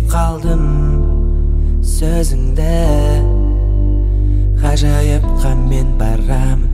қалдым сөзіңді, ғажайыпқа мен барамын.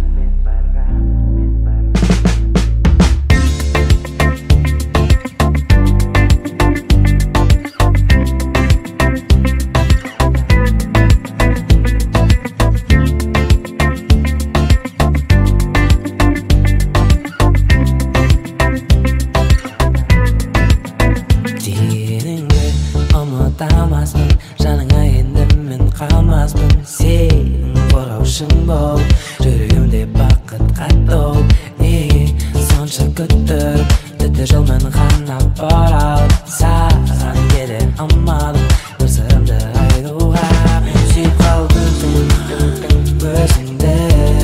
Ұмытамаспын, жаныңа енді мен қалмаспын. Сенің қорғаушың бол, жүрегімде бақытқа тол. Неге сонша күттіріп, түтті жолмен ғана оралып, саған келе алмадым бір сырымды айтуға. Мен сүйіп қалдым өзіңді,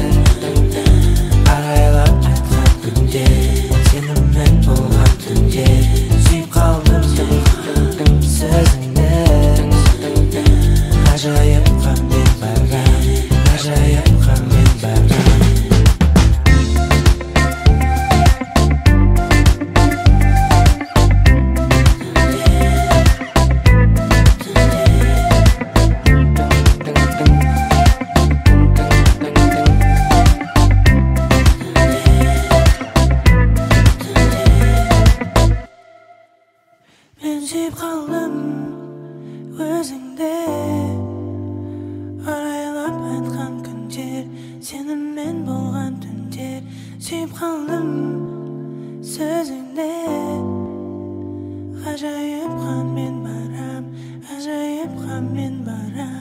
арайлап айтқан күнде, сенімен болған түнде. Сүйіп қалдым сөзіңді, ғажайыпқа мен барам, ғажайыпқа мен барам. Мен сүйіп қалдым өзіңді, арайлап айтқан күндер, сенімен болған түндер. Сүйіп қалдым сөзіңді, ғажайыпқа мен барам, ғажайыпқа мен барам.